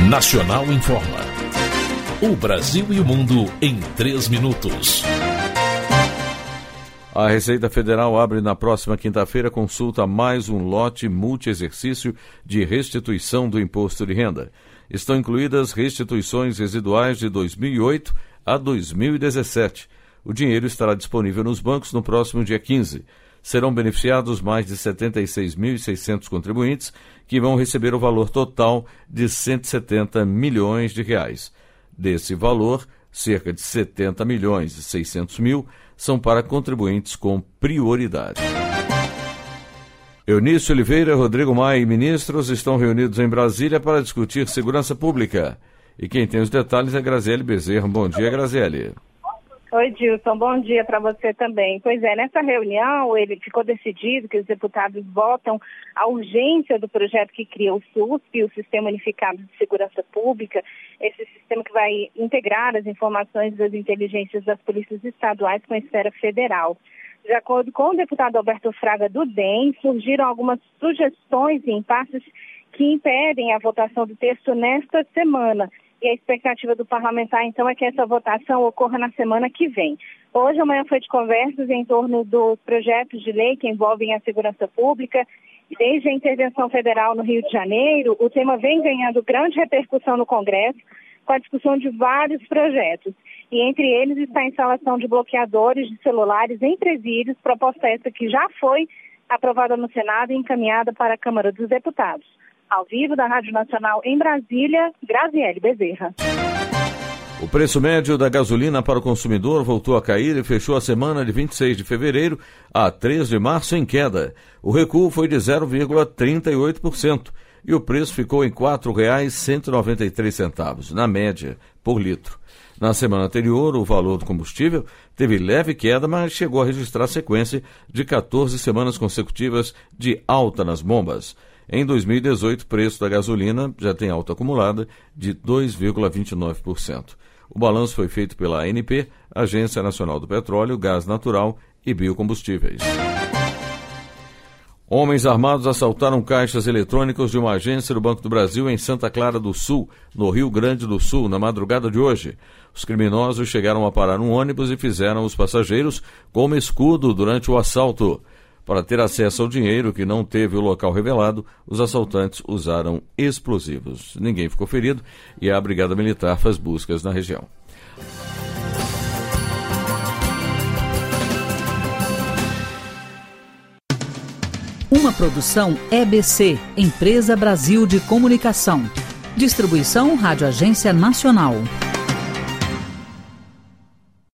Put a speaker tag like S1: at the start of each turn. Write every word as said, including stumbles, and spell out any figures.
S1: Nacional Informa. O Brasil e o mundo em três minutos.
S2: A Receita Federal abre na próxima quinta-feira consulta a mais um lote multi-exercício de restituição do imposto de renda. Estão incluídas restituições residuais de dois mil e oito a dois mil e dezessete. O dinheiro estará disponível nos bancos no próximo dia quinze. Serão beneficiados mais de setenta e seis mil e seiscentos contribuintes, que vão receber o valor total de cento e setenta milhões de reais. Desse valor, cerca de setenta milhões e seiscentos mil são para contribuintes com prioridade. Eunício Oliveira, Rodrigo Maia e ministros estão reunidos em Brasília para discutir segurança pública. E quem tem os detalhes é Graziele Bezerra. Bom dia, Graziele.
S3: Oi, Dilson. Bom dia para você também. Pois é, nessa reunião ele ficou decidido que os deputados votam a urgência do projeto que cria o S U S P, o Sistema Unificado de Segurança Pública, esse sistema que vai integrar as informações das inteligências das polícias estaduais com a esfera federal. De acordo com o deputado Alberto Fraga do D E M, surgiram algumas sugestões e impasses que impedem a votação do texto nesta semana. E a expectativa do parlamentar, então, é que essa votação ocorra na semana que vem. Hoje, amanhã, foi de conversas em torno dos projetos de lei que envolvem a segurança pública. Desde a intervenção federal no Rio de Janeiro, o tema vem ganhando grande repercussão no Congresso, com a discussão de vários projetos. E entre eles está a instalação de bloqueadores de celulares em presídios, proposta essa que já foi aprovada no Senado e encaminhada para a Câmara dos Deputados. Ao vivo da Rádio Nacional em Brasília, Graziele Bezerra.
S2: O preço médio da gasolina para o consumidor voltou a cair e fechou a semana de vinte e seis de fevereiro a três de março em queda. O recuo foi de zero vírgula trinta e oito por cento e o preço ficou em quatro reais e cento e noventa e três centavos, na média, por litro. Na semana anterior, o valor do combustível teve leve queda, mas chegou a registrar sequência de quatorze semanas consecutivas de alta nas bombas. Em dois mil e dezoito, o preço da gasolina já tem alta acumulada de dois vírgula vinte e nove por cento. O balanço foi feito pela A N P, Agência Nacional do Petróleo, Gás Natural e Biocombustíveis. Homens armados assaltaram caixas eletrônicos de uma agência do Banco do Brasil em Santa Clara do Sul, no Rio Grande do Sul, na madrugada de hoje. Os criminosos chegaram a parar um ônibus e fizeram os passageiros como escudo durante o assalto. Para ter acesso ao dinheiro que não teve o local revelado, os assaltantes usaram explosivos. Ninguém ficou ferido e a Brigada Militar faz buscas na região.
S4: Uma produção E B C, Empresa Brasil de Comunicação. Distribuição Rádio Agência Nacional.